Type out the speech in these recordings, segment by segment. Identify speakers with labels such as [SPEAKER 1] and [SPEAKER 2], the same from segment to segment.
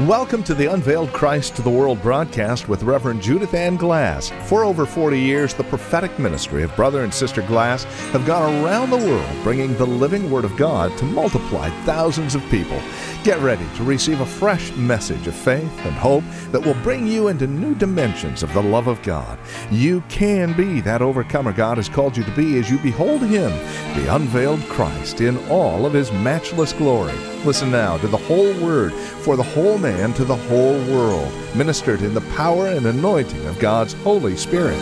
[SPEAKER 1] Welcome to the Unveiled Christ to the World broadcast with Reverend Judith Ann Glass. For over 40 years, the prophetic ministry of Brother and Sister Glass have gone around the world bringing the living Word of God to multiply thousands of people. Get ready to receive a fresh message of faith and hope that will bring you into new dimensions of the love of God. You can be that overcomer God has called you to be as you behold Him, the unveiled Christ, in all of His matchless glory. Listen now to the whole Word for the whole man to the whole world, ministered in the power and anointing of God's Holy Spirit.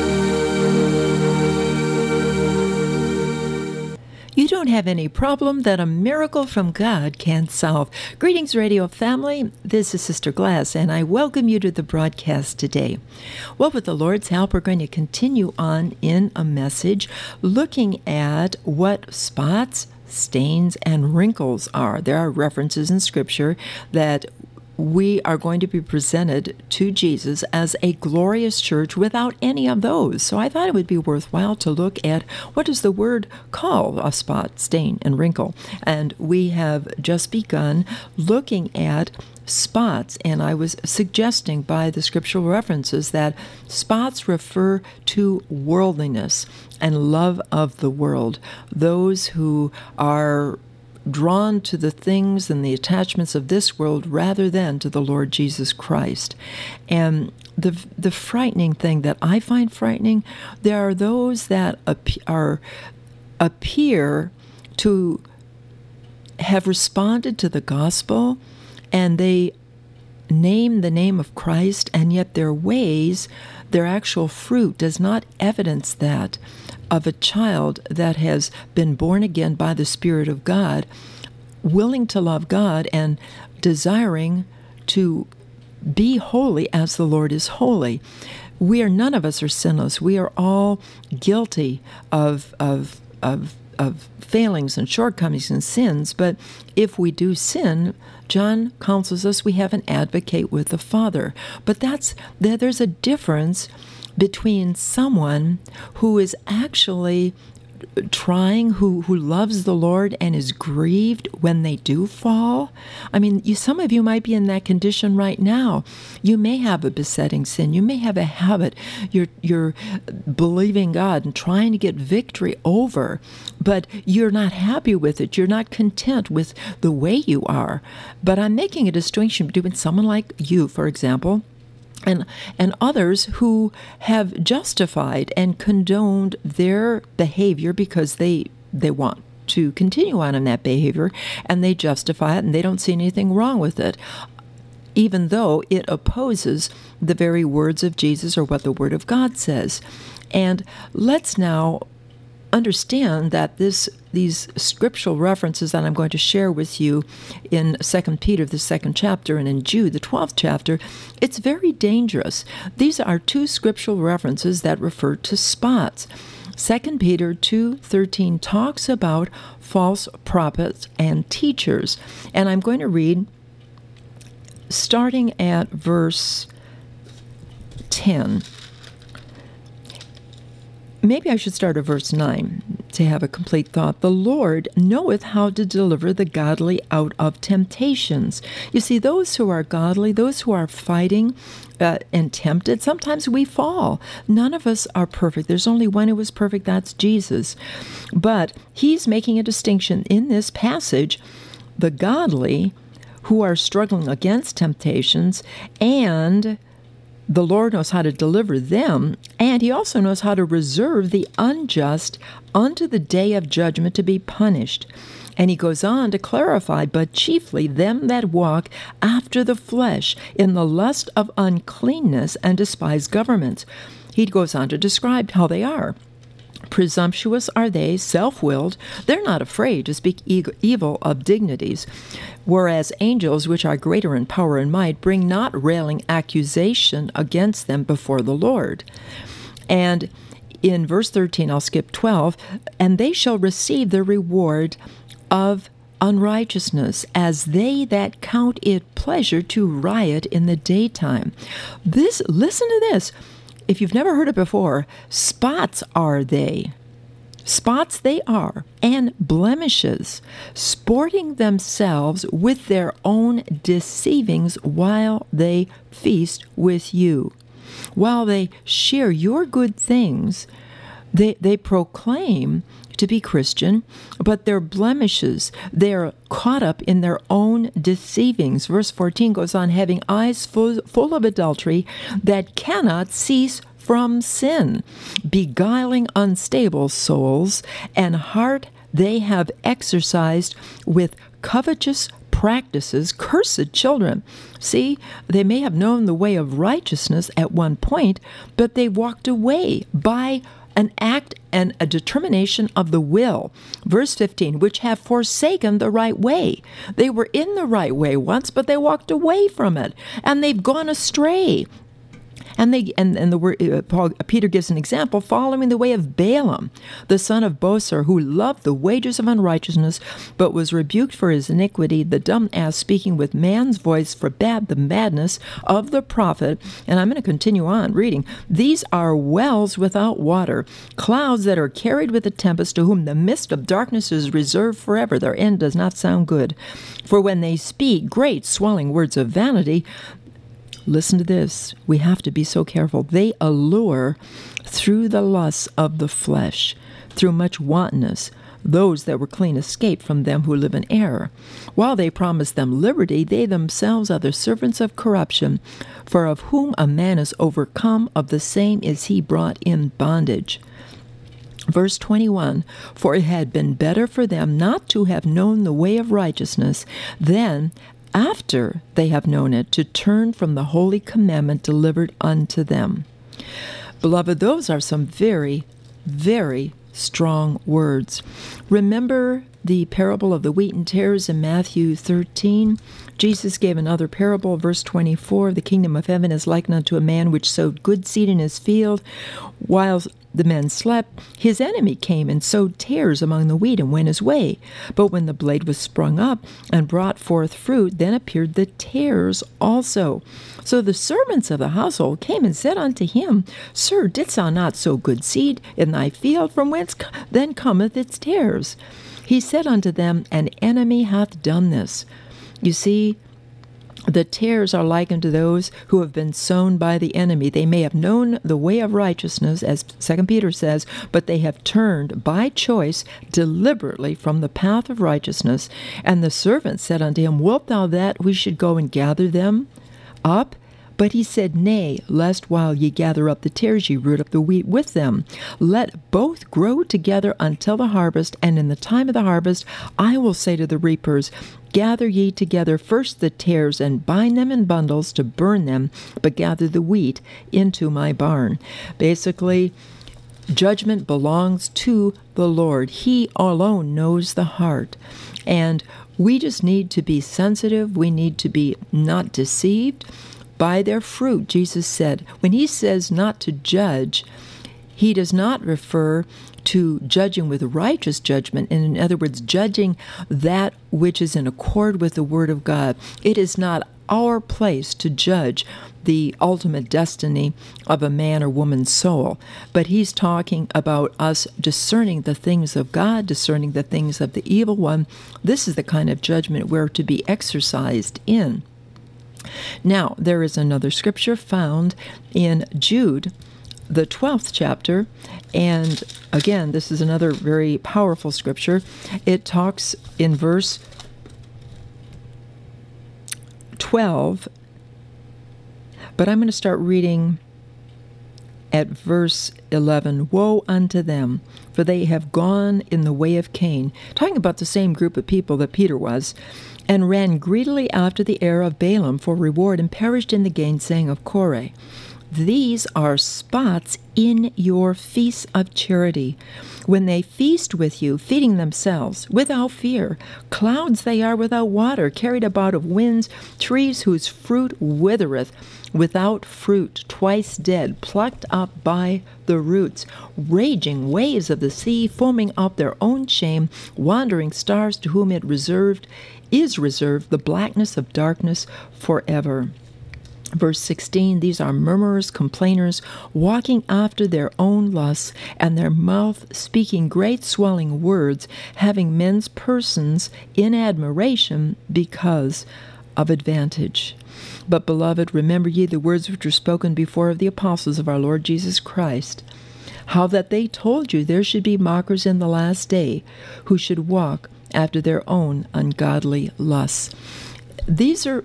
[SPEAKER 2] You don't have any problem that a miracle from God can't solve. Greetings, radio family. This is Sister Glass, and I welcome you to the broadcast today. Well, with the Lord's help, we're going to continue on in a message looking at what spots, stains, and wrinkles are. There are references in Scripture that we are going to be presented to Jesus as a glorious church without any of those. So I thought it would be worthwhile to look at what does the word call a spot, stain, and wrinkle. And we have just begun looking at spots, and I was suggesting by the scriptural references that spots refer to worldliness and love of the world. Those who are drawn to the things and the attachments of this world rather than to the Lord Jesus Christ. And the frightening thing that I find frightening, there are those that appear to have responded to the gospel, and they name the name of Christ, and yet their ways, their actual fruit does not evidence that of a child that has been born again by the Spirit of God, willing to love God and desiring to be holy as the Lord is holy. None of us are sinless. We are all guilty of failings and shortcomings and sins, but if we do sin, John counsels us we have an advocate with the Father. But there's a difference between someone who is actually trying, who loves the Lord and is grieved when they do fall. I mean, some of you might be in that condition right now. You may have a besetting sin. You may have a habit you're believing God and trying to get victory over, but you're not happy with it. You're not content with the way you are. But I'm making a distinction between someone like you, for example, and others who have justified and condoned their behavior because they want to continue on in that behavior, and they justify it, and they don't see anything wrong with it, even though it opposes the very words of Jesus or what the Word of God says. And let's now understand that these scriptural references that I'm going to share with you in 2 Peter, the 2nd chapter, and in Jude, the 12th chapter, it's very dangerous. These are two scriptural references that refer to spots. 2 Peter 2:13 talks about false prophets and teachers. And I'm going to read starting at verse 10. Maybe I should start at verse 9 to have a complete thought. The Lord knoweth how to deliver the godly out of temptations. You see, those who are godly, those who are fighting and tempted, sometimes we fall. None of us are perfect. There's only one who is perfect, that's Jesus. But he's making a distinction in this passage, the godly who are struggling against temptations, and the Lord knows how to deliver them, and He also knows how to reserve the unjust unto the day of judgment to be punished. And He goes on to clarify, but chiefly them that walk after the flesh in the lust of uncleanness and despise government. He goes on to describe how they are. Presumptuous are they, self-willed. They're not afraid to speak evil of dignities. Whereas angels, which are greater in power and might, bring not railing accusation against them before the Lord. And in verse 13, I'll skip 12, and they shall receive the reward of unrighteousness, as they that count it pleasure to riot in the daytime. Listen to this. If you've never heard it before, spots are they. Spots they are, and blemishes, sporting themselves with their own deceivings while they feast with you. While they share your good things, they proclaim to be Christian, but their blemishes, they're caught up in their own deceivings. Verse 14 goes on, having eyes full of adultery that cannot cease from sin, beguiling unstable souls, and heart they have exercised with covetous practices, cursed children. See, they may have known the way of righteousness at one point, but they walked away by an act and a determination of the will. Verse 15, which have forsaken the right way. They were in the right way once, but they walked away from it, and they've gone astray. And the word Peter gives an example, following the way of Balaam, the son of Bosor, who loved the wages of unrighteousness, but was rebuked for his iniquity. The dumb ass, speaking with man's voice, forbade the madness of the prophet. And I'm going to continue on reading. These are wells without water, clouds that are carried with a tempest, to whom the mist of darkness is reserved forever. Their end does not sound good. For when they speak great swelling words of vanity, listen to this. We have to be so careful. They allure through the lusts of the flesh, through much wantonness, those that were clean escape from them who live in error. While they promise them liberty, they themselves are the servants of corruption. For of whom a man is overcome, of the same is he brought in bondage. Verse 21, for it had been better for them not to have known the way of righteousness than, after they have known it, to turn from the holy commandment delivered unto them. Beloved, those are some very, very strong words. Remember the parable of the wheat and tares in Matthew 13? Jesus gave another parable, verse 24, the kingdom of heaven is likened unto a man which sowed good seed in his field. While the men slept, his enemy came and sowed tares among the wheat and went his way. But when the blade was sprung up and brought forth fruit, then appeared the tares also. So the servants of the household came and said unto him, Sir, didst thou not sow good seed in thy field? From whence then cometh its tares? He said unto them, An enemy hath done this. You see, the tares are likened to those who have been sown by the enemy. They may have known the way of righteousness, as 2 Peter says, but they have turned by choice deliberately from the path of righteousness. And the servant said unto him, Wilt thou that we should go and gather them up? But he said, Nay, lest while ye gather up the tares ye root up the wheat with them. Let both grow together until the harvest, and in the time of the harvest I will say to the reapers, Gather ye together first the tares, and bind them in bundles to burn them, but gather the wheat into my barn. Basically, judgment belongs to the Lord. He alone knows the heart. And we just need to be sensitive. We need to be not deceived by their fruit. Jesus said, when he says not to judge, he does not refer to judging with righteous judgment, and in other words, judging that which is in accord with the Word of God. It is not our place to judge the ultimate destiny of a man or woman's soul, but he's talking about us discerning the things of God, discerning the things of the evil one. This is the kind of judgment we're to be exercised in. Now, there is another scripture found in Jude, the 12th chapter, and again, this is another very powerful scripture. It talks in verse 12, but I'm going to start reading at verse 11. Woe unto them, for they have gone in the way of Cain, talking about the same group of people that Peter was, and ran greedily after the heir of Balaam for reward, and perished in the gainsaying of Korah. These are spots in your feasts of charity, when they feast with you, feeding themselves without fear. Clouds they are without water, carried about of winds, trees whose fruit withereth, without fruit, twice dead, plucked up by the roots, raging waves of the sea, foaming up their own shame, wandering stars to whom is reserved the blackness of darkness forever. Verse 16, these are murmurers, complainers, walking after their own lusts, and their mouth speaking great swelling words, having men's persons in admiration because of advantage. But, beloved, remember ye the words which were spoken before of the apostles of our Lord Jesus Christ, how that they told you there should be mockers in the last day, who should walk after their own ungodly lusts. These are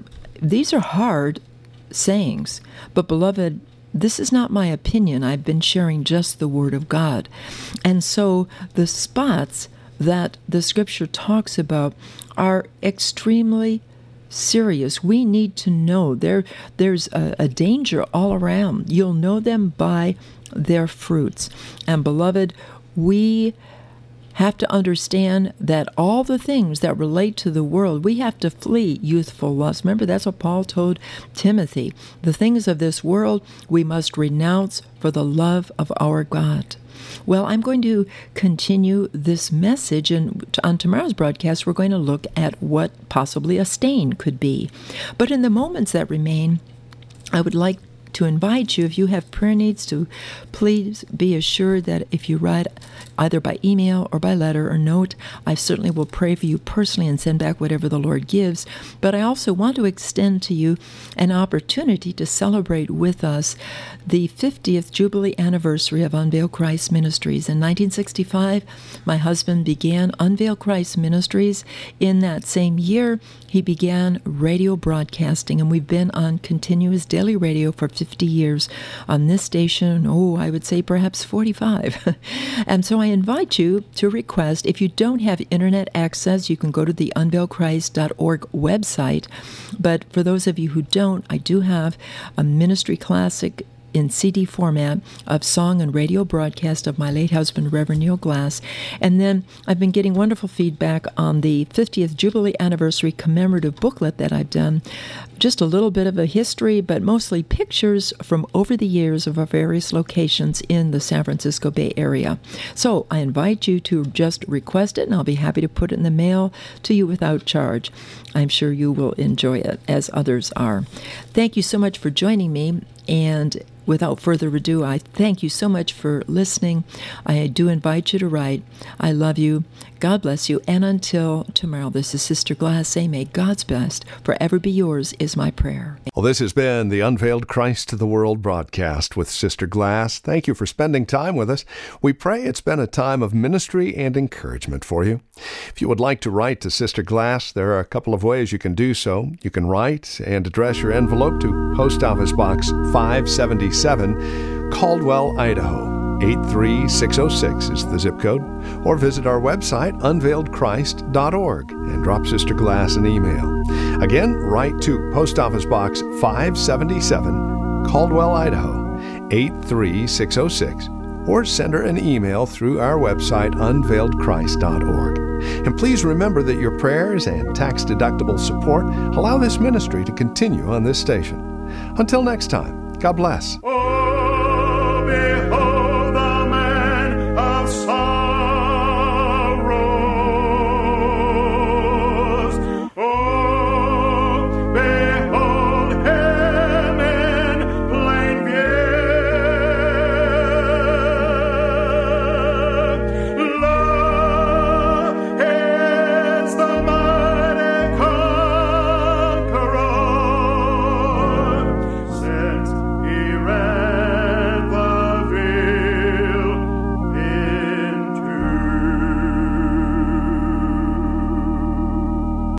[SPEAKER 2] hard sayings, but beloved, this is not my opinion. I've been sharing just the Word of God. And so the spots that the Scripture talks about are extremely serious. We need to know there's a danger all around. You'll know them by their fruits. And beloved, we have to understand that all the things that relate to the world, we have to flee youthful lust. Remember, that's what Paul told Timothy. The things of this world we must renounce for the love of our God. Well, I'm going to continue this message, and on tomorrow's broadcast, we're going to look at what possibly a stain could be. But in the moments that remain, I would like to invite you, if you have prayer needs, to please be assured that if you write either by email or by letter or note, I certainly will pray for you personally and send back whatever the Lord gives. But I also want to extend to you an opportunity to celebrate with us the 50th Jubilee anniversary of Unveil Christ Ministries. In 1965, my husband began Unveil Christ Ministries. In that same year, he began radio broadcasting, and we've been on continuous daily radio for 50 years on this station, I would say perhaps 45. And so I invite you to request, if you don't have internet access, you can go to the unveilchrist.org website. But for those of you who don't, I do have a ministry classic in CD format of song and radio broadcast of my late husband, Reverend Neil Glass. And then I've been getting wonderful feedback on the 50th Jubilee Anniversary commemorative booklet that I've done. Just a little bit of a history, but mostly pictures from over the years of our various locations in the San Francisco Bay Area. So I invite you to just request it, and I'll be happy to put it in the mail to you without charge. I'm sure you will enjoy it, as others are. Thank you so much for joining me, and without further ado, I thank you so much for listening. I do invite you to write. I love you. God bless you. And until tomorrow, this is Sister Glass saying, may God's best forever be yours is my prayer.
[SPEAKER 1] Well, this has been the Unveiled Christ to the World broadcast with Sister Glass. Thank you for spending time with us. We pray it's been a time of ministry and encouragement for you. If you would like to write to Sister Glass, there are a couple of ways you can do so. You can write and address your envelope to Post Office Box 577, Caldwell, Idaho. 83606 is the zip code, or visit our website, unveiledchrist.org, and drop Sister Glass an email. Again, write to Post Office Box 577, Caldwell, Idaho, 83606, or send her an email through our website, unveiledchrist.org. And please remember that your prayers and tax-deductible support allow this ministry to continue on this station. Until next time, God bless.